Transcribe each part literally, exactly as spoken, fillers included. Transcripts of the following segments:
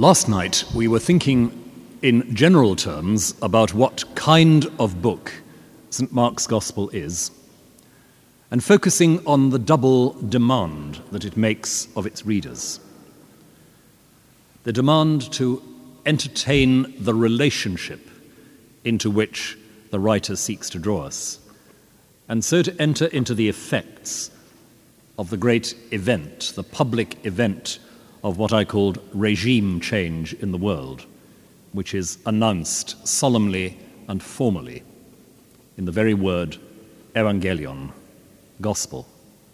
Last night we were thinking in general terms about what kind of book Saint Mark's Gospel is, and focusing on the double demand that it makes of its readers. The demand to entertain the relationship into which the writer seeks to draw us, and so to enter into the effects of the great event, the public event of what I called regime change in the world, which is announced solemnly and formally in the very word evangelion, gospel.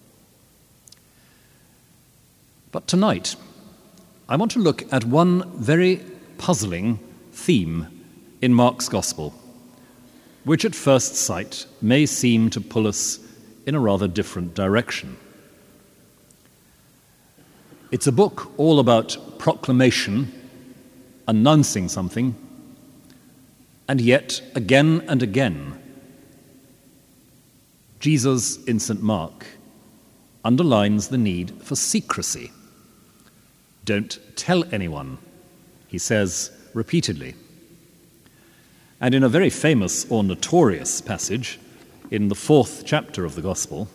But tonight, I want to look at one very puzzling theme in Mark's Gospel, which at first sight may seem to pull us in a rather different direction. It's a book all about proclamation, announcing something, and yet, again and again, Jesus in Saint Mark underlines the need for secrecy. Don't tell anyone, he says repeatedly. And in a very famous or notorious passage in the fourth chapter of the Gospel,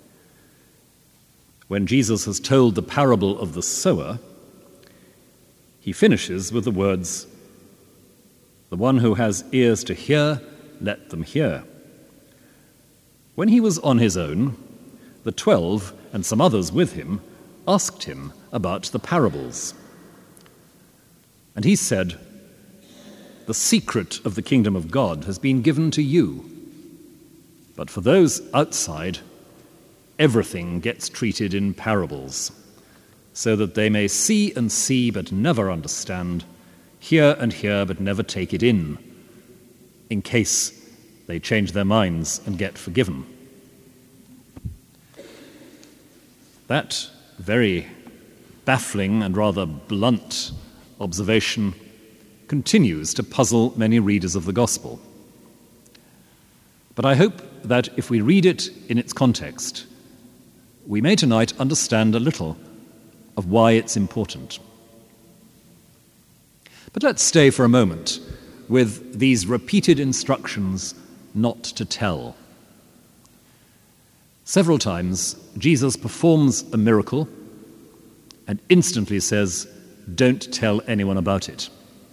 when Jesus has told the parable of the sower, he finishes with the words, "The one who has ears to hear, let them hear." When he was on his own, the twelve and some others with him asked him about the parables. And he said, "The secret of the kingdom of God has been given to you, but for those outside, everything gets treated in parables, so that they may see and see but never understand, hear and hear but never take it in, in case they change their minds and get forgiven." That very baffling and rather blunt observation continues to puzzle many readers of the Gospel. But I hope that if we read it in its context, we may tonight understand a little of why it's important. But let's stay for a moment with these repeated instructions not to tell. Several times, Jesus performs a miracle and instantly says, "Don't tell anyone about it."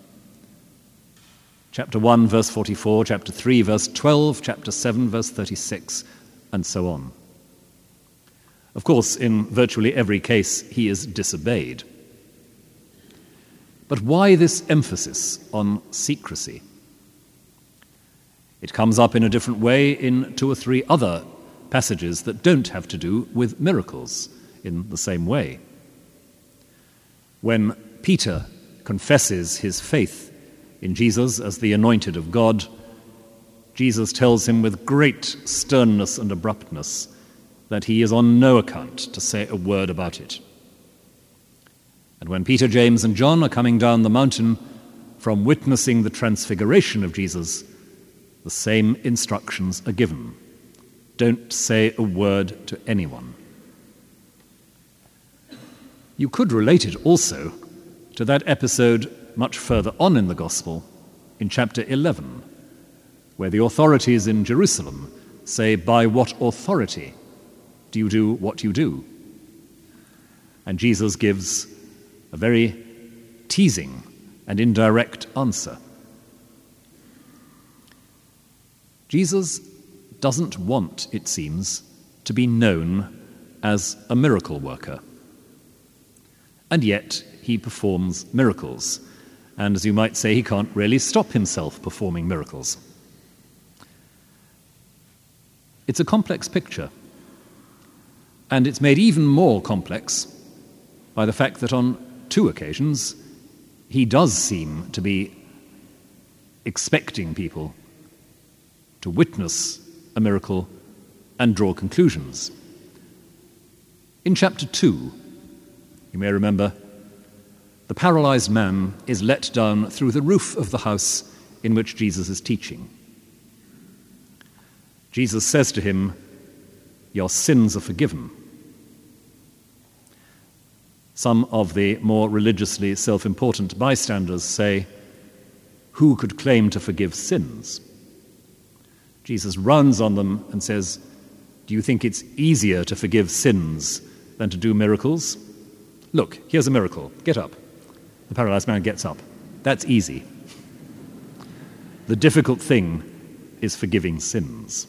Chapter one, verse forty-four, chapter three, verse twelve, chapter seven, verse thirty-six, and so on. Of course, in virtually every case, he is disobeyed. But why this emphasis on secrecy? It comes up in a different way in two or three other passages that don't have to do with miracles in the same way. When Peter confesses his faith in Jesus as the anointed of God, Jesus tells him with great sternness and abruptness that he is on no account to say a word about it. And when Peter, James, and John are coming down the mountain from witnessing the transfiguration of Jesus, the same instructions are given. Don't say a word to anyone. You could relate it also to that episode much further on in the Gospel, in chapter eleven, where the authorities in Jerusalem say, "By what authority do you do what you do?" And Jesus gives a very teasing and indirect answer. Jesus doesn't want, it seems, to be known as a miracle worker. And yet he performs miracles. And as you might say, he can't really stop himself performing miracles. It's a complex picture. And it's made even more complex by the fact that on two occasions he does seem to be expecting people to witness a miracle and draw conclusions. In chapter two, you may remember, the paralyzed man is let down through the roof of the house in which Jesus is teaching. Jesus says to him, "Your sins are forgiven." Some of the more religiously self-important bystanders say, "Who could claim to forgive sins?" Jesus runs on them and says, "Do you think it's easier to forgive sins than to do miracles? Look, here's a miracle. Get up." The paralyzed man gets up. That's easy. The difficult thing is forgiving sins.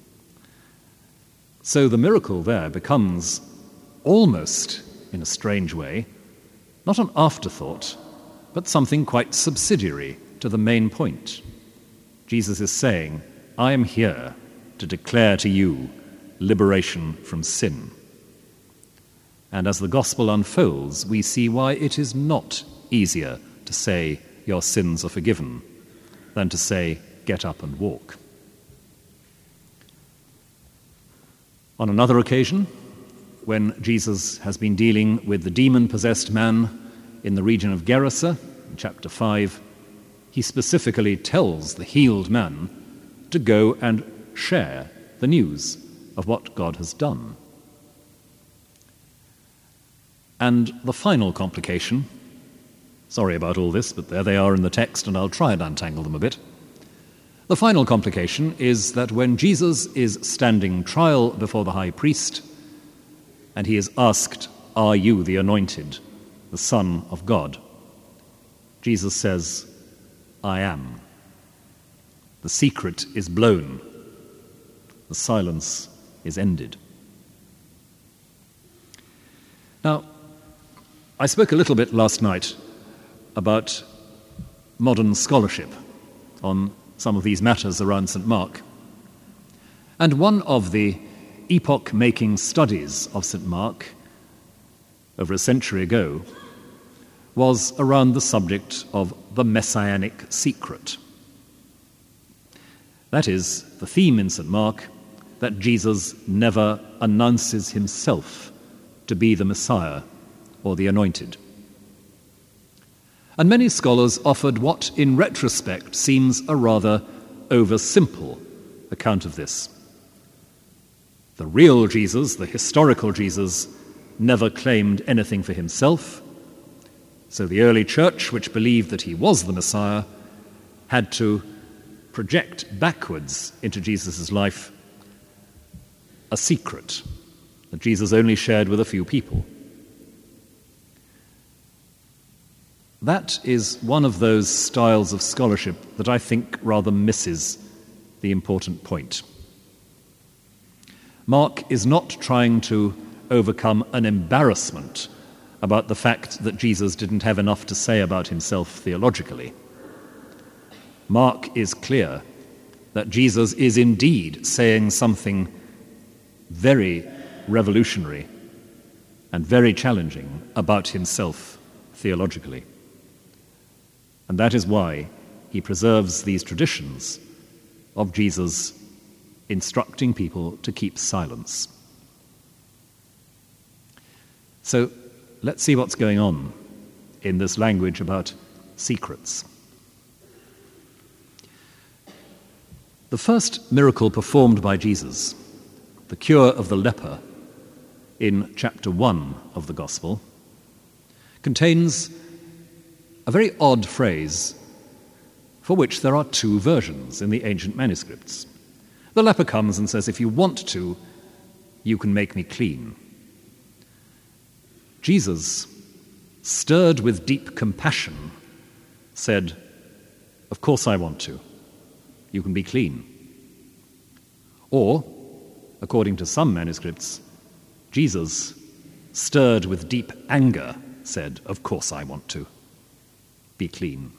So the miracle there becomes almost, in a strange way, not an afterthought, but something quite subsidiary to the main point. Jesus is saying, "I am here to declare to you liberation from sin." And as the gospel unfolds, we see why it is not easier to say, "Your sins are forgiven," than to say, "Get up and walk." On another occasion, when Jesus has been dealing with the demon-possessed man in the region of Gerasa, in chapter five, he specifically tells the healed man to go and share the news of what God has done. And the final complication, sorry about all this, but there they are in the text, and I'll try and untangle them a bit. The final complication is that when Jesus is standing trial before the high priest, and he is asked, "Are you the anointed, the Son of God?" Jesus says, "I am." The secret is blown. The silence is ended. Now, I spoke a little bit last night about modern scholarship on some of these matters around Saint Mark. And one of the epoch-making studies of Saint Mark over a century ago was around the subject of the messianic secret. That is, the theme in Saint Mark that Jesus never announces himself to be the Messiah or the anointed. And many scholars offered what, in retrospect, seems a rather over-simple account of this. The real Jesus, the historical Jesus, never claimed anything for himself, so the early church, which believed that he was the Messiah, had to project backwards into Jesus' life a secret that Jesus only shared with a few people. That is one of those styles of scholarship that I think rather misses the important point. Mark is not trying to overcome an embarrassment about the fact that Jesus didn't have enough to say about himself theologically. Mark is clear that Jesus is indeed saying something very revolutionary and very challenging about himself theologically. And that is why he preserves these traditions of Jesus instructing people to keep silence. So let's see what's going on in this language about secrets. The first miracle performed by Jesus, the cure of the leper, in chapter one of the Gospel, contains a very odd phrase for which there are two versions in the ancient manuscripts. The leper comes and says, "If you want to, you can make me clean." Jesus, stirred with deep compassion, said, "Of course I want to. You can be clean." Or, according to some manuscripts, Jesus, stirred with deep anger, said, "Of course I want to. Be clean."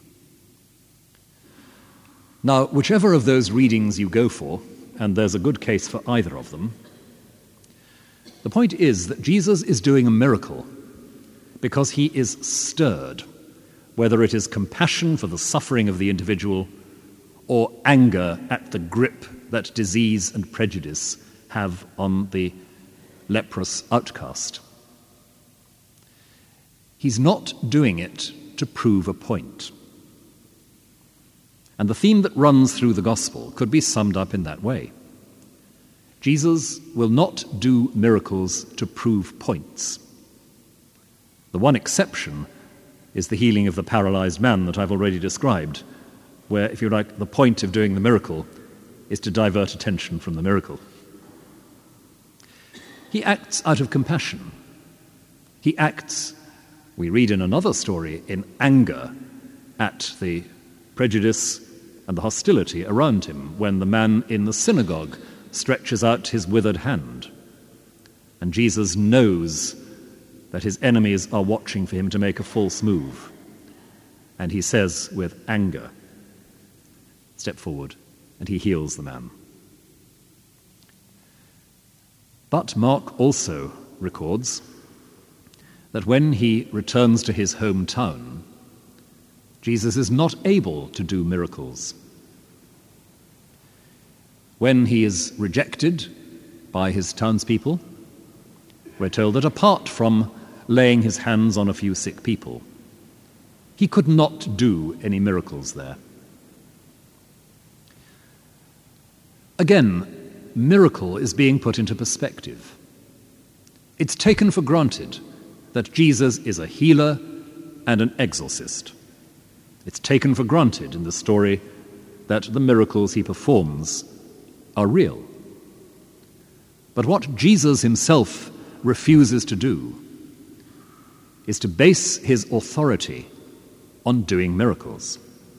Now, whichever of those readings you go for, and there's a good case for either of them, the point is that Jesus is doing a miracle because he is stirred, whether it is compassion for the suffering of the individual or anger at the grip that disease and prejudice have on the leprous outcast. He's not doing it to prove a point. And the theme that runs through the gospel could be summed up in that way. Jesus will not do miracles to prove points. The one exception is the healing of the paralyzed man that I've already described, where, if you like, the point of doing the miracle is to divert attention from the miracle. He acts out of compassion. He acts, we read in another story, in anger at the prejudice and the hostility around him when the man in the synagogue stretches out his withered hand. And Jesus knows that his enemies are watching for him to make a false move. And he says with anger, "Step forward," and he heals the man. But Mark also records that when he returns to his hometown, Jesus is not able to do miracles. When he is rejected by his townspeople, we're told that apart from laying his hands on a few sick people, he could not do any miracles there. Again, miracle is being put into perspective. It's taken for granted that Jesus is a healer and an exorcist. It's taken for granted in the story that the miracles he performs are real. But what Jesus himself refuses to do is to base his authority on doing miracles.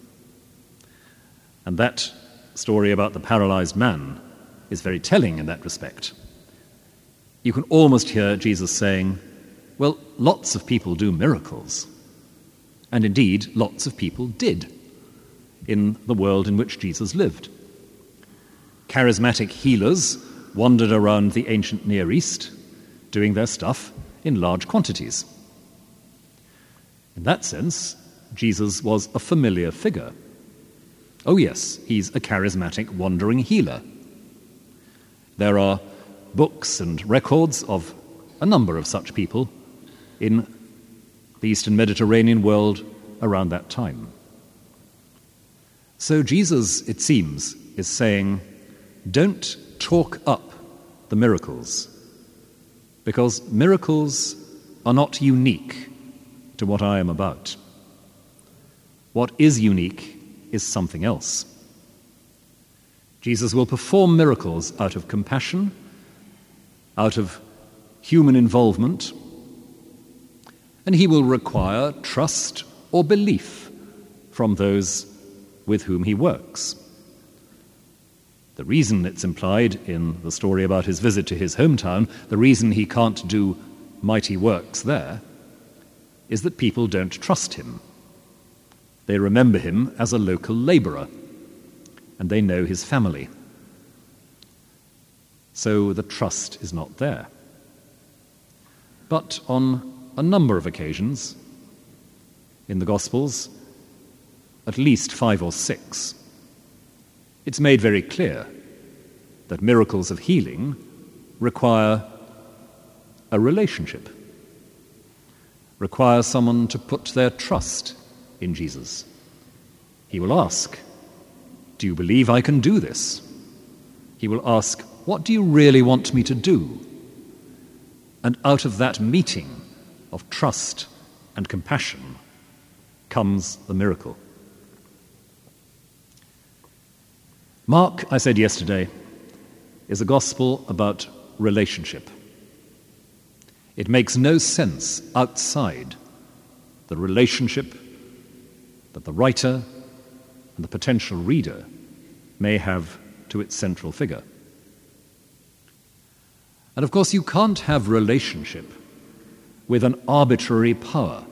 And that story about the paralyzed man is very telling in that respect. You can almost hear Jesus saying, well, lots of people do miracles. And indeed, lots of people did in the world in which Jesus lived. Charismatic healers wandered around the ancient Near East, doing their stuff in large quantities. In that sense, Jesus was a familiar figure. Oh yes, he's a charismatic wandering healer. There are books and records of a number of such people in the Eastern Mediterranean world around that time. So Jesus, it seems, is saying, don't talk up the miracles, because miracles are not unique to what I am about. What is unique is something else. Jesus will perform miracles out of compassion, out of human involvement, and he will require trust or belief from those with whom he works. The reason it's implied in the story about his visit to his hometown, the reason he can't do mighty works there, is that people don't trust him. They remember him as a local laborer, and they know his family. So the trust is not there. But on a number of occasions in the Gospels, at least five or six, it's made very clear that miracles of healing require a relationship, require someone to put their trust in Jesus. He will ask, do you believe I can do this? He will ask, what do you really want me to do? And out of that meeting of trust and compassion comes the miracle. Mark, I said yesterday, is a gospel about relationship. It makes no sense outside the relationship that the writer and the potential reader may have to its central figure. And of course, you can't have relationship with an arbitrary power.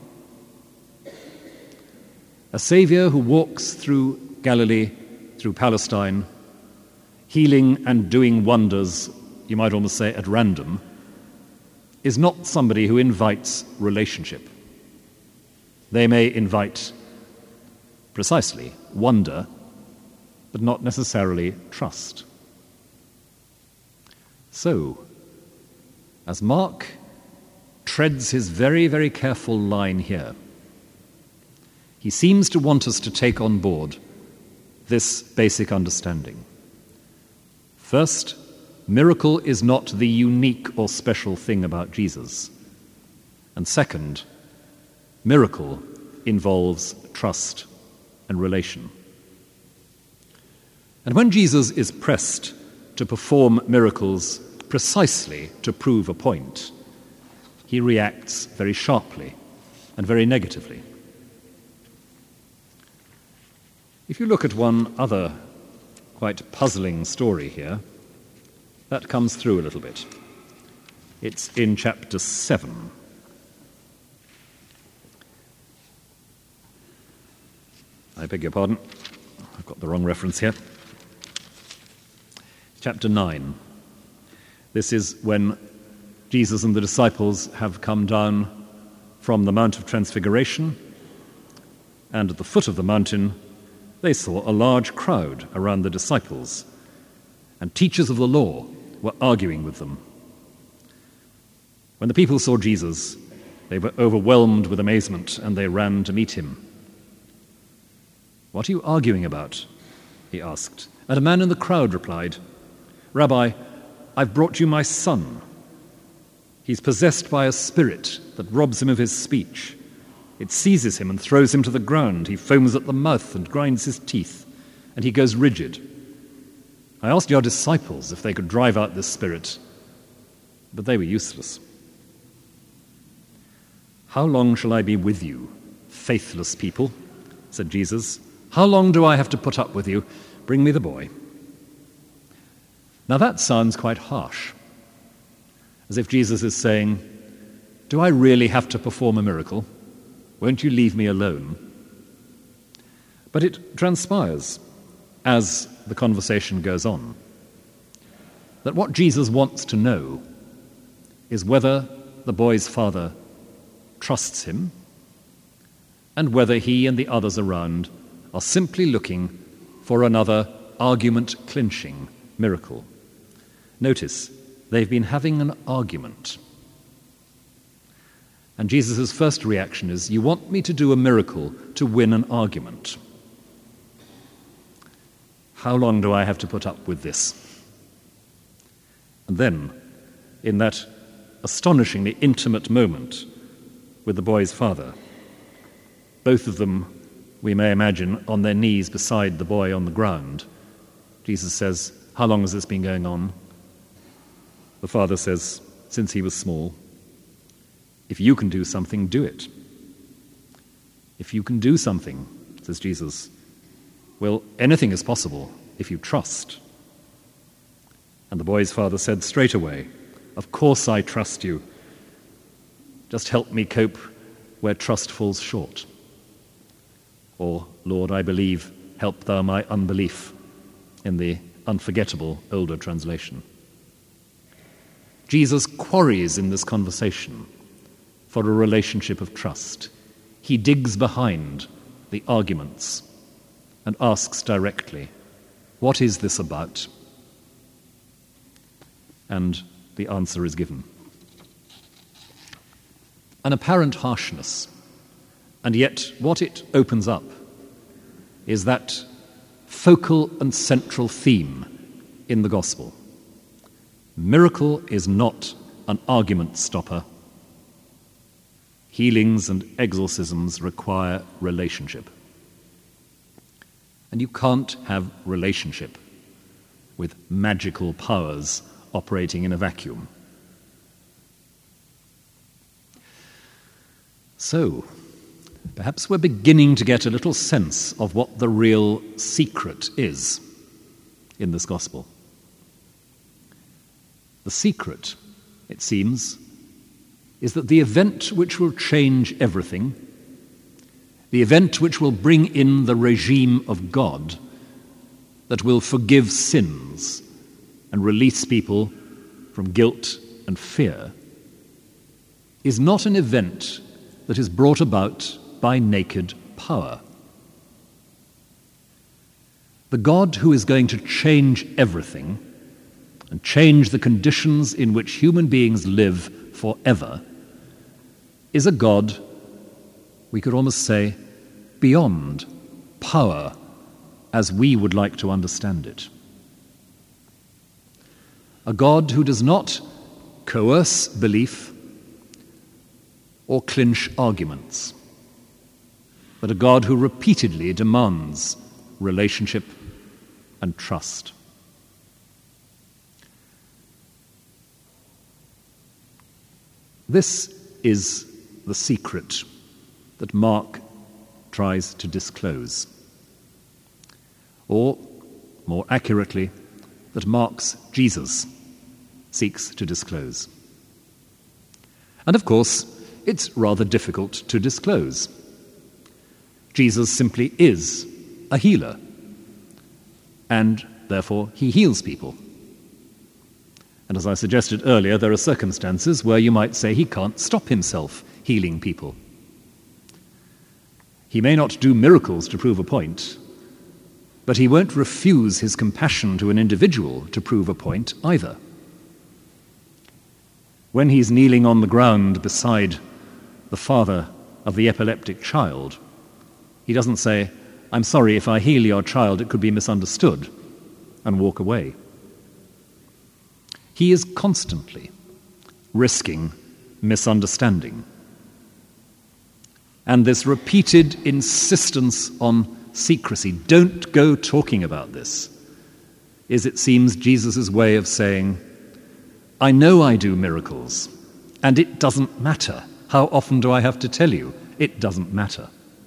A Saviour who walks through Galilee, through Palestine, healing and doing wonders, you might almost say at random, is not somebody who invites relationship. They may invite precisely wonder, but not necessarily trust. So, as Mark treads his very, very careful line here, he seems to want us to take on board this basic understanding. First, miracle is not the unique or special thing about Jesus. And second, Miracle involves trust and relation. And when Jesus is pressed to perform miracles precisely to prove a point, he reacts very sharply and very negatively. If you look at one other quite puzzling story here, that comes through a little bit. It's in chapter seven. I beg your pardon, I've got the wrong reference here. Chapter nine. This is when Jesus and the disciples have come down from the Mount of Transfiguration, and at the foot of the mountain they saw a large crowd around the disciples, and teachers of the law were arguing with them. When the people saw Jesus, they were overwhelmed with amazement, and they ran to meet him. "What are you arguing about?" he asked. And a man in the crowd replied, "Rabbi, I've brought you my son. He's possessed by a spirit that robs him of his speech. It seizes him and throws him to the ground. He foams at the mouth and grinds his teeth, and he goes rigid. I asked your disciples if they could drive out this spirit, but they were useless." "How long shall I be with you, faithless people?" said Jesus. "How long do I have to put up with you? Bring me the boy." Now that sounds quite harsh, as if Jesus is saying, "Do I really have to perform a miracle? Won't you leave me alone?" But it transpires, as the conversation goes on, that what Jesus wants to know is whether the boy's father trusts him and whether he and the others around are simply looking for another argument-clinching miracle. Notice, they've been having an argument. And Jesus' first reaction is, "You want me to do a miracle to win an argument? How long do I have to put up with this?" And then, in that astonishingly intimate moment with the boy's father, both of them, we may imagine, on their knees beside the boy on the ground, Jesus says, "How long has this been going on?" The father says, "Since he was small. If you can do something, do it." "If you can do something," says Jesus, "well, anything is possible if you trust." And the boy's father said straight away, "Of course I trust you. Just help me cope where trust falls short." Or, "Lord, I believe, help thou my unbelief," in the unforgettable older translation. Jesus quarries in this conversation for a relationship of trust. He digs behind the arguments and asks directly, "What is this about?" And the answer is given. An apparent harshness, and yet what it opens up is that focal and central theme in the gospel. Miracle is not an argument stopper. Healings and exorcisms require relationship. And you can't have relationship with magical powers operating in a vacuum. So, perhaps we're beginning to get a little sense of what the real secret is in this gospel. The secret, it seems, is that the event which will change everything, the event which will bring in the regime of God, that will forgive sins and release people from guilt and fear, is not an event that is brought about by naked power. The God who is going to change everything and change the conditions in which human beings live forever is a God, we could almost say, beyond power as we would like to understand it. A God who does not coerce belief or clinch arguments, but a God who repeatedly demands relationship and trust. This is the secret that Mark tries to disclose, or, more accurately, that Mark's Jesus seeks to disclose. And of course, it's rather difficult to disclose. Jesus simply is a healer, and therefore he heals people. And as I suggested earlier, there are circumstances where you might say he can't stop himself healing people. He may not do miracles to prove a point, but he won't refuse his compassion to an individual to prove a point either. When he's kneeling on the ground beside the father of the epileptic child, he doesn't say, "I'm sorry, if I heal your child, it could be misunderstood," and walk away. He is constantly risking misunderstanding. And this repeated insistence on secrecy, don't go talking about this, is, it seems, Jesus' way of saying, I know I do miracles, and it doesn't matter. How often do I have to tell you? It doesn't matter.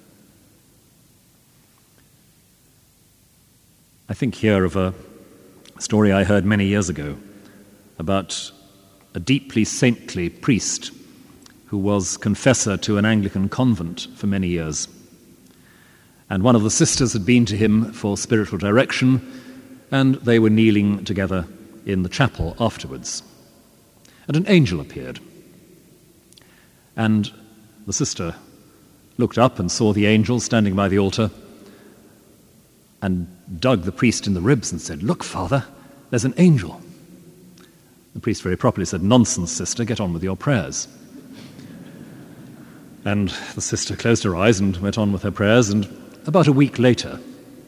I think here of a story I heard many years ago about a deeply saintly priest who was confessor to an Anglican convent for many years. And one of the sisters had been to him for spiritual direction, and they were kneeling together in the chapel afterwards. And an angel appeared. And the sister looked up and saw the angel standing by the altar and dug the priest in the ribs and said, "Look, Father, there's an angel." The priest very properly said, "Nonsense, sister, get on with your prayers." And the sister closed her eyes and went on with her prayers, and about a week later,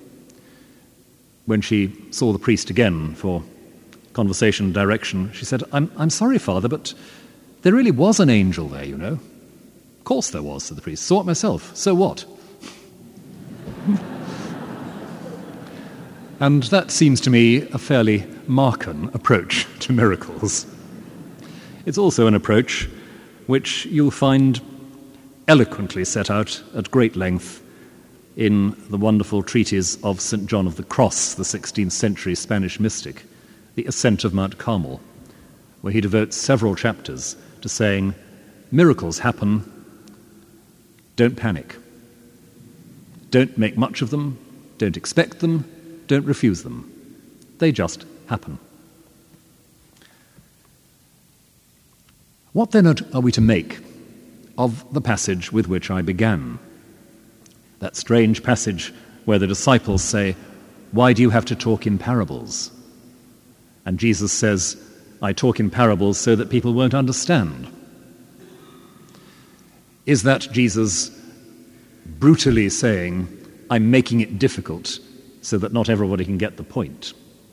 when she saw the priest again for conversation and direction, she said, I'm, I'm sorry, Father, but there really was an angel there, you know. Of course there was, said the priest. Saw it myself. So what? And that seems to me a fairly Markan approach to miracles. It's also an approach which you'll find eloquently set out at great length in the wonderful treatise of Saint John of the Cross, the sixteenth century Spanish mystic, The Ascent of Mount Carmel, where he devotes several chapters to saying, miracles happen, don't panic. Don't make much of them, don't expect them, don't refuse them. They just happen. What then are we to make of the passage with which I began? That strange passage where the disciples say, "Why do you have to talk in parables?" And Jesus says, "I talk in parables so that people won't understand." Is that Jesus brutally saying, "I'm making it difficult so that not everybody can get the point"?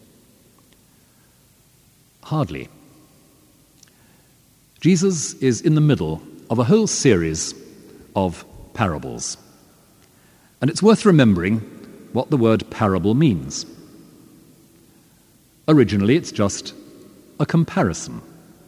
Hardly. Jesus is in the middle of a whole series of parables. And it's worth remembering what the word parable means. Originally, it's just a comparison.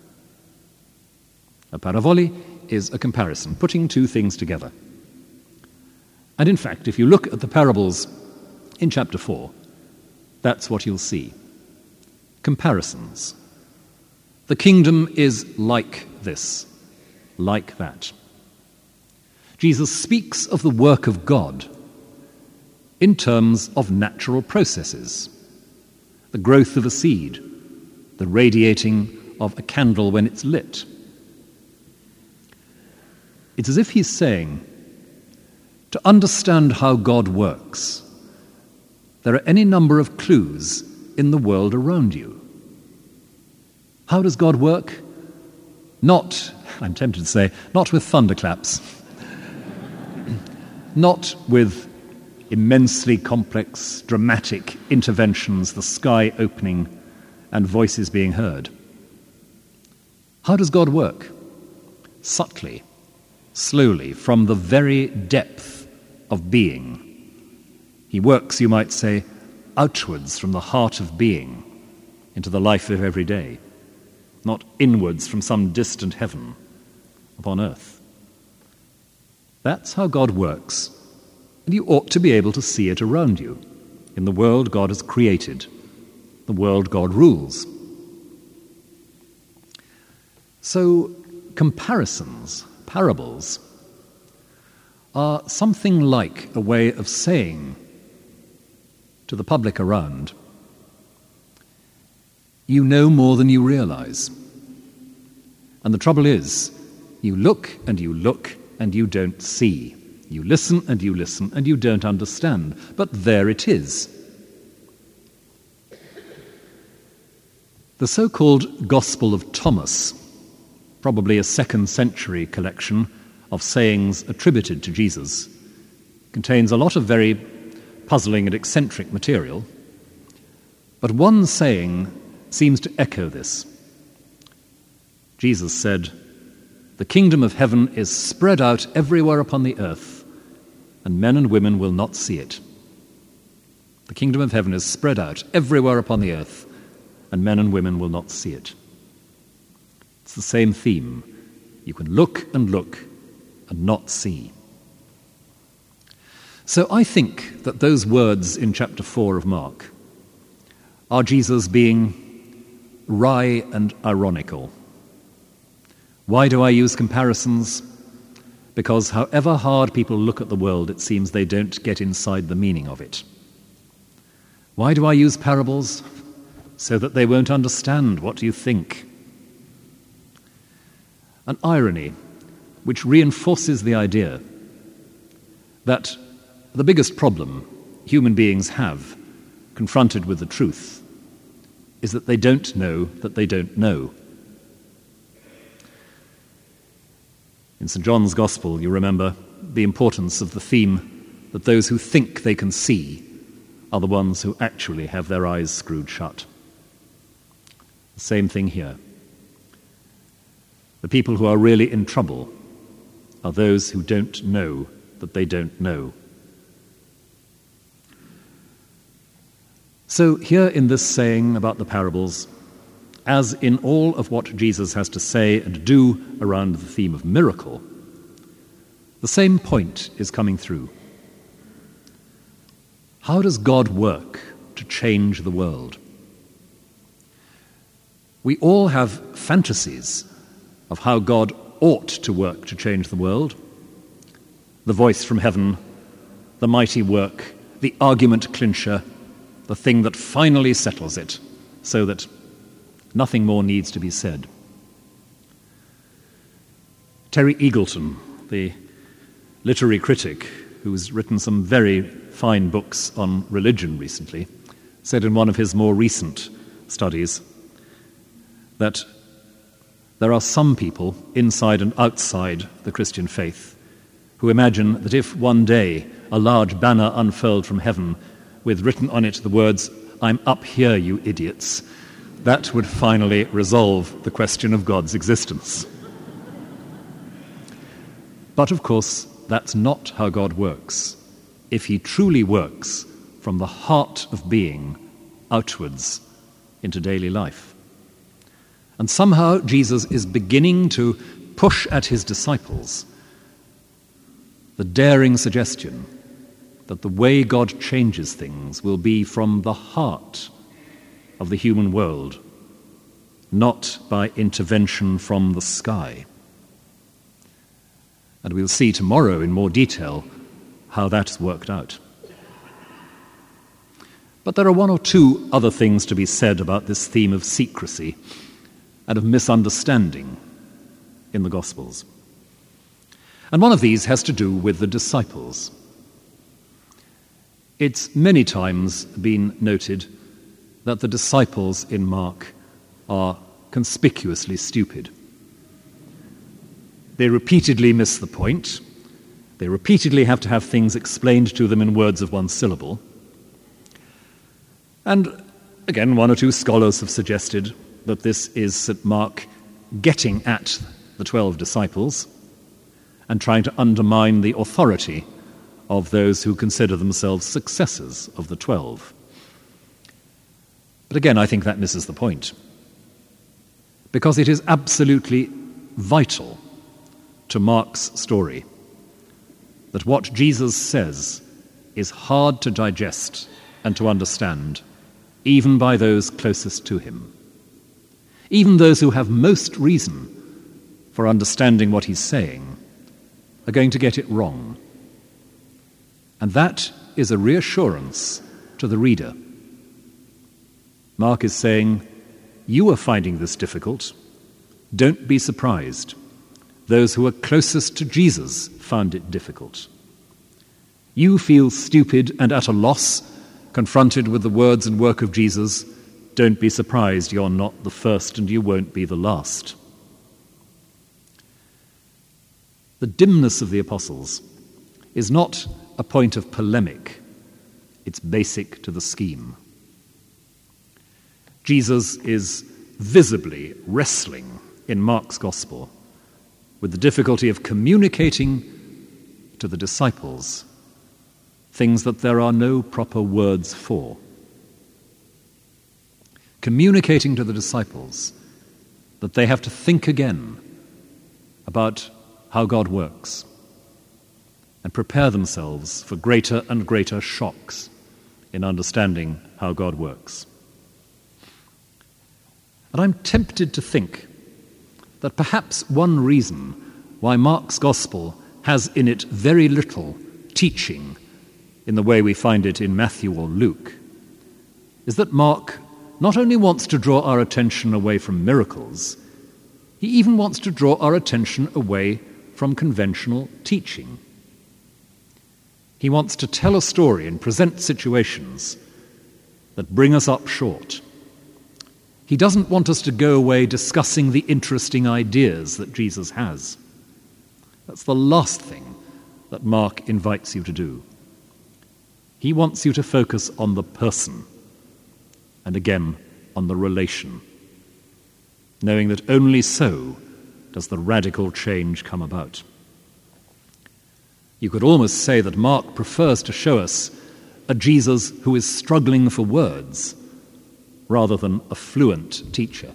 A paravoli is a comparison, putting two things together. And in fact, if you look at the parables in chapter four, that's what you'll see. Comparisons. The kingdom is like this, like that. Jesus speaks of the work of God in terms of natural processes, the growth of a seed, the radiating of a candle when it's lit. It's as if he's saying, to understand how God works, there are any number of clues in the world around you. How does God work? Not, I'm tempted to say, not with thunderclaps, not with immensely complex, dramatic interventions, the sky opening and voices being heard. How does God work? Subtly, slowly, from the very depth of being. He works, you might say, outwards from the heart of being into the life of every day, not inwards from some distant heaven upon earth. That's how God works, and you ought to be able to see it around you, in the world God has created, the world God rules. So, comparisons, parables, are something like a way of saying to the public around, you know more than you realize. And the trouble is, you look and you look and you don't see. You listen and you listen and you don't understand. But there it is. The so-called Gospel of Thomas, probably a second century collection of sayings attributed to Jesus, contains a lot of very puzzling and eccentric material, but one saying seems to echo this. Jesus said, "The kingdom of heaven is spread out everywhere upon the earth, and men and women will not see it." The kingdom of heaven is spread out everywhere upon the earth, and men and women will not see it. It's the same theme. You can look and look and not see. So I think that those words in chapter four of Mark are Jesus being wry and ironical. Why do I use comparisons? Because however hard people look at the world, it seems they don't get inside the meaning of it. Why do I use parables? So that they won't understand what you think. An irony which reinforces the idea that the biggest problem human beings have, confronted with the truth, is that they don't know that they don't know. In Saint John's Gospel, you remember the importance of the theme that those who think they can see are the ones who actually have their eyes screwed shut. The same thing here. The people who are really in trouble are those who don't know that they don't know. So here in this saying about the parables, as in all of what Jesus has to say and do around the theme of miracle, the same point is coming through. How does God work to change the world? We all have fantasies of how God ought to work to change the world. The voice from heaven, the mighty work, the argument clincher, the thing that finally settles it, so that nothing more needs to be said. Terry Eagleton, the literary critic who's written some very fine books on religion recently, said in one of his more recent studies that there are some people inside and outside the Christian faith who imagine that if one day a large banner unfurled from heaven with written on it the words, "I'm up here, you idiots," that would finally resolve the question of God's existence. But of course, that's not how God works. If he truly works from the heart of being outwards into daily life. And somehow Jesus is beginning to push at his disciples the daring suggestion that the way God changes things will be from the heart of the human world, not by intervention from the sky. And we'll see tomorrow in more detail how that's worked out. But there are one or two other things to be said about this theme of secrecy and of misunderstanding in the Gospels. And one of these has to do with the disciples. It's many times been noted that the disciples in Mark are conspicuously stupid. They repeatedly miss the point. They repeatedly have to have things explained to them in words of one syllable. And again, one or two scholars have suggested that this is Saint Mark getting at the twelve disciples and trying to undermine the authority of those who consider themselves successors of the twelve. But again, I think that misses the point, because it is absolutely vital to Mark's story that what Jesus says is hard to digest and to understand, even by those closest to him. Even those who have most reason for understanding what he's saying are going to get it wrong. And that is a reassurance to the reader. Mark is saying, you are finding this difficult. Don't be surprised. Those who are closest to Jesus found it difficult. You feel stupid and at a loss, confronted with the words and work of Jesus. Don't be surprised you're not the first and you won't be the last. The dimness of the apostles is not a point of polemic. It's basic to the scheme. Jesus is visibly wrestling in Mark's gospel with the difficulty of communicating to the disciples things that there are no proper words for. Communicating to the disciples that they have to think again about how God works and prepare themselves for greater and greater shocks in understanding how God works. And I'm tempted to think that perhaps one reason why Mark's gospel has in it very little teaching in the way we find it in Matthew or Luke is that Mark not only wants to draw our attention away from miracles, he even wants to draw our attention away from conventional teaching. He wants to tell a story and present situations that bring us up short. He doesn't want us to go away discussing the interesting ideas that Jesus has. That's the last thing that Mark invites you to do. He wants you to focus on the person, and again, on the relation, knowing that only so does the radical change come about. You could almost say that Mark prefers to show us a Jesus who is struggling for words rather than a fluent teacher.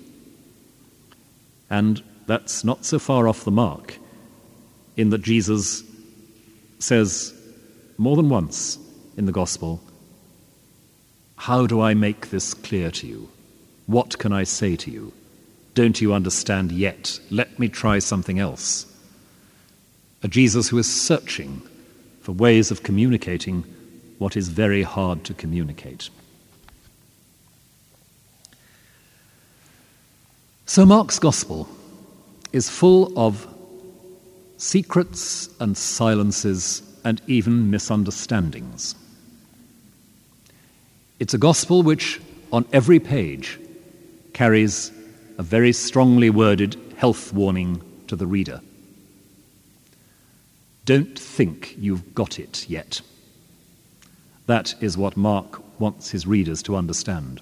And that's not so far off the mark, in that Jesus says more than once in the gospel, how do I make this clear to you? What can I say to you? Don't you understand yet? Let me try something else. A Jesus who is searching for ways of communicating what is very hard to communicate. So Mark's gospel is full of secrets and silences and even misunderstandings. It's a gospel which, on every page, carries a very strongly worded health warning to the reader. Don't think you've got it yet. That is what Mark wants his readers to understand.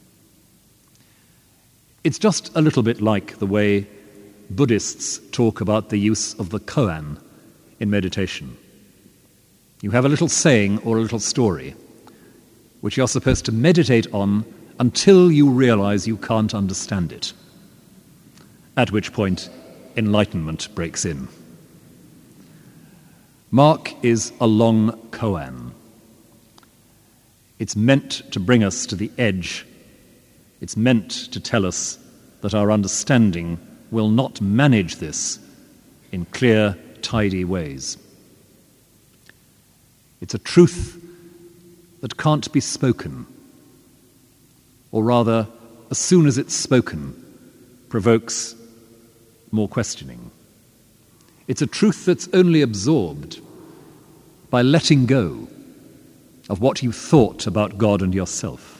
It's just a little bit like the way Buddhists talk about the use of the koan in meditation. You have a little saying or a little story which you're supposed to meditate on until you realize you can't understand it, at which point enlightenment breaks in. Mark is a long koan. It's meant to bring us to the edge. It's meant to tell us that our understanding will not manage this in clear, tidy ways. It's a truth that can't be spoken, or rather, as soon as it's spoken, provokes more questioning. It's a truth that's only absorbed by letting go of what you thought about God and yourself.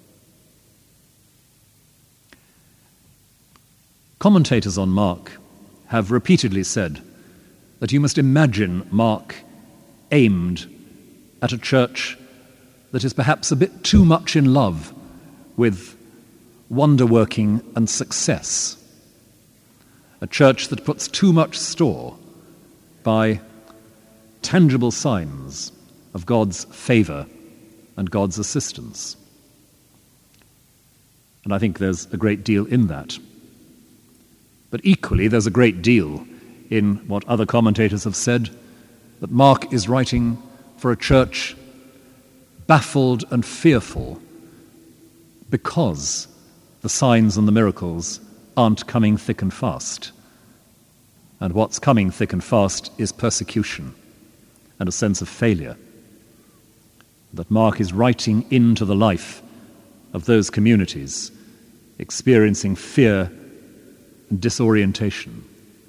Commentators on Mark have repeatedly said that you must imagine Mark aimed at a church that is perhaps a bit too much in love with wonder-working and success, a church that puts too much store by tangible signs of God's favour and God's assistance. And I think there's a great deal in that. But equally, there's a great deal in what other commentators have said, that Mark is writing for a church baffled and fearful because the signs and the miracles aren't coming thick and fast. And what's coming thick and fast is persecution and a sense of failure. That Mark is writing into the life of those communities experiencing fear and disorientation.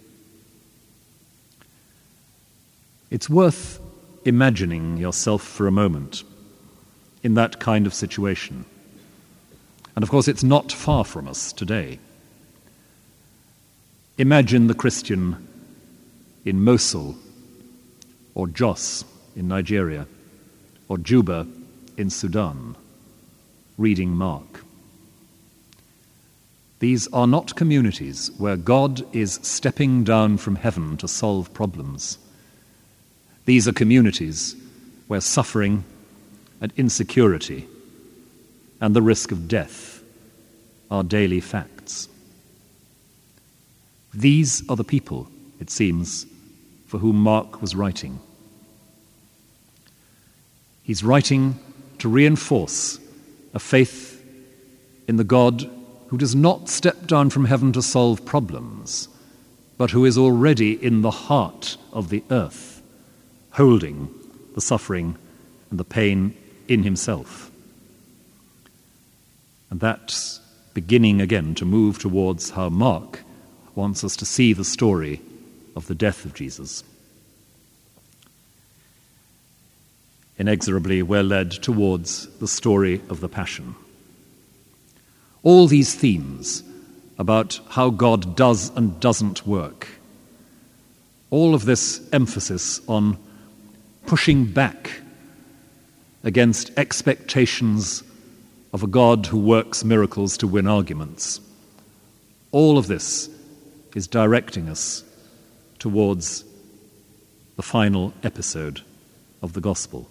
It's worth imagining yourself for a moment in that kind of situation. And of course, it's not far from us today. Imagine the Christian in Mosul, or Jos in Nigeria, or Juba in Sudan, reading Mark. These are not communities where God is stepping down from heaven to solve problems. These are communities where suffering and insecurity and the risk of death are daily facts. These are the people, it seems, for whom Mark was writing. He's writing to reinforce a faith in the God who does not step down from heaven to solve problems, but who is already in the heart of the earth, holding the suffering and the pain in himself. And that's beginning again to move towards how Mark wants us to see the story of the death of Jesus. Inexorably, we're led towards the story of the Passion. All these themes about how God does and doesn't work, all of this emphasis on pushing back against expectations of a God who works miracles to win arguments, all of this is directing us towards the final episode of the Gospel.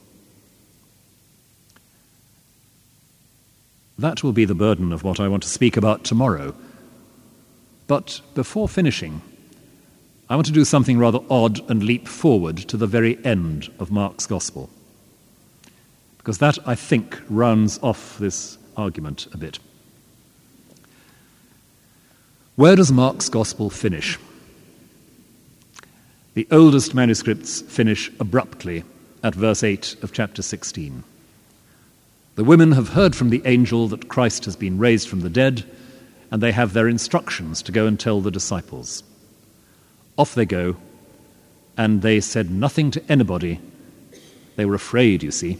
That will be the burden of what I want to speak about tomorrow. But before finishing, I want to do something rather odd and leap forward to the very end of Mark's Gospel, because that, I think, rounds off this argument a bit. Where does Mark's Gospel finish? The oldest manuscripts finish abruptly at verse eight of chapter sixteen. The women have heard from the angel that Christ has been raised from the dead, and they have their instructions to go and tell the disciples. Off they go, and they said nothing to anybody. They were afraid, you see.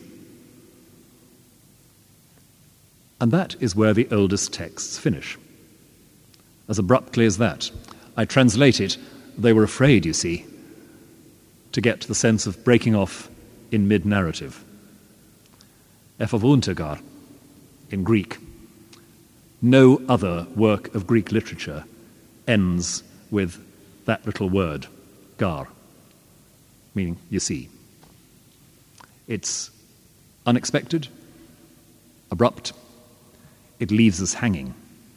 And that is where the oldest texts finish. As abruptly as that. I translate it, they were afraid, you see, to get the sense of breaking off in mid-narrative. Ephawuntegar, in Greek. No other work of Greek literature ends with that little word, gar, meaning you see. It's unexpected, abrupt, it leaves us hanging.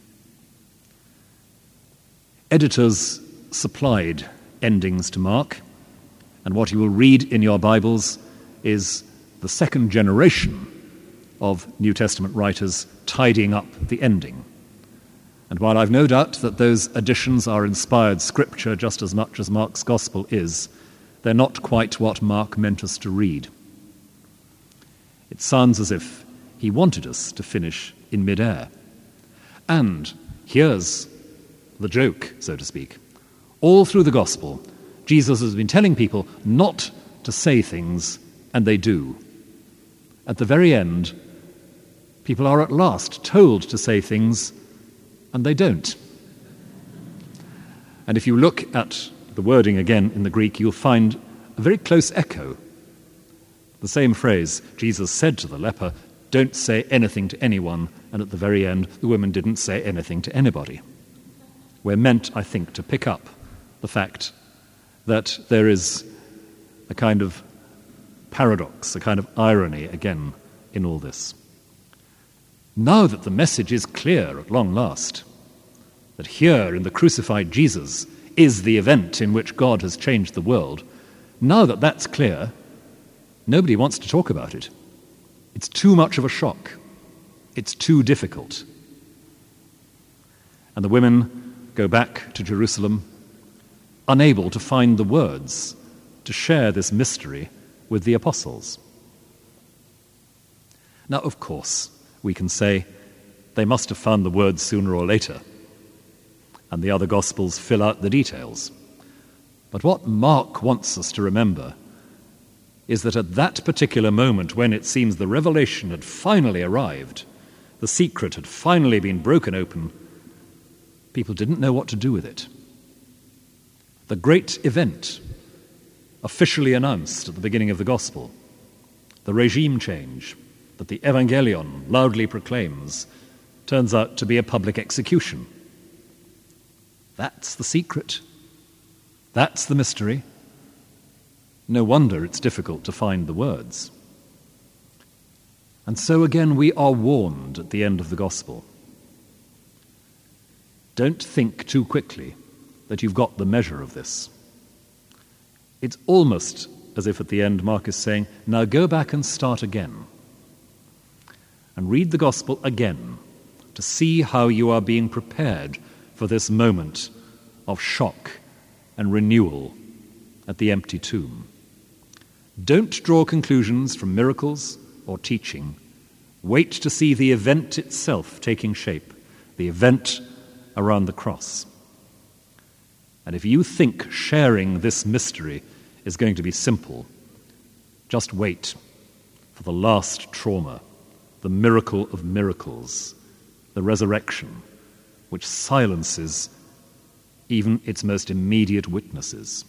Editors supplied endings to Mark, and what you will read in your Bibles is the second generation of New Testament writers tidying up the ending. And while I've no doubt that those additions are inspired scripture just as much as Mark's Gospel is, they're not quite what Mark meant us to read. It sounds as if he wanted us to finish in midair. And here's the joke, so to speak. All through the Gospel, Jesus has been telling people not to say things, and they do. At the very end, people are at last told to say things, and they don't. And if you look at the wording again in the Greek, you'll find a very close echo. The same phrase, Jesus said to the leper, "Don't say anything to anyone," and at the very end, the woman didn't say anything to anybody. We're meant, I think, to pick up the fact that there is a kind of paradox, a kind of irony again in all this. Now that the message is clear at long last, that here in the crucified Jesus is the event in which God has changed the world, now that that's clear, nobody wants to talk about it. It's too much of a shock. It's too difficult. And the women go back to Jerusalem, unable to find the words to share this mystery with the apostles. Now, of course, we can say they must have found the words sooner or later, and the other Gospels fill out the details. But what Mark wants us to remember is that at that particular moment when it seems the revelation had finally arrived, the secret had finally been broken open, people didn't know what to do with it. The great event officially announced at the beginning of the Gospel, the regime change that the Evangelion loudly proclaims, turns out to be a public execution. That's the secret. That's the mystery. No wonder it's difficult to find the words. And so again we are warned at the end of the Gospel. Don't think too quickly that you've got the measure of this. It's almost as if at the end Mark is saying, now go back and start again. And read the Gospel again to see how you are being prepared for this moment of shock and renewal at the empty tomb. Don't draw conclusions from miracles or teaching. Wait to see the event itself taking shape, the event around the cross. And if you think sharing this mystery is going to be simple, just wait for the last trauma, the miracle of miracles, the resurrection, which silences even its most immediate witnesses.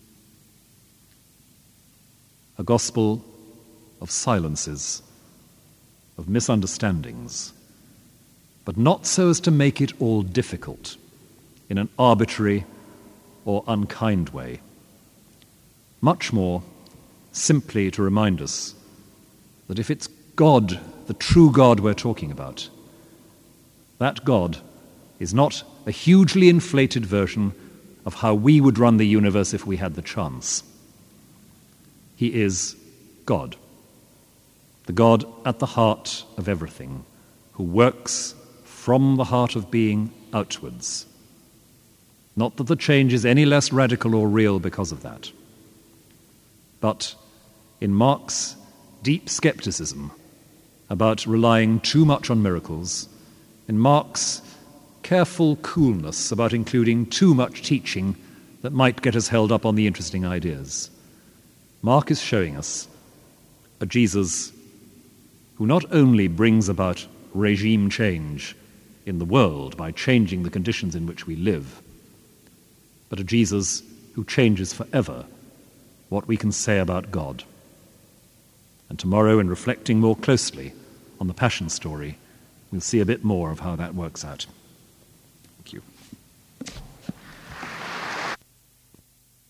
A gospel of silences, of misunderstandings, but not so as to make it all difficult in an arbitrary or unkind way. Much more simply to remind us that if it's God, the true God we're talking about, that God is not a hugely inflated version of how we would run the universe if we had the chance. He is God, the God at the heart of everything, who works from the heart of being outwards. Not that the change is any less radical or real because of that. But in Mark's deep skepticism about relying too much on miracles, in Mark's careful coolness about including too much teaching that might get us held up on the interesting ideas, Mark is showing us a Jesus who not only brings about regime change in the world by changing the conditions in which we live, but a Jesus who changes forever what we can say about God. And tomorrow, in reflecting more closely on the Passion story, we'll see a bit more of how that works out.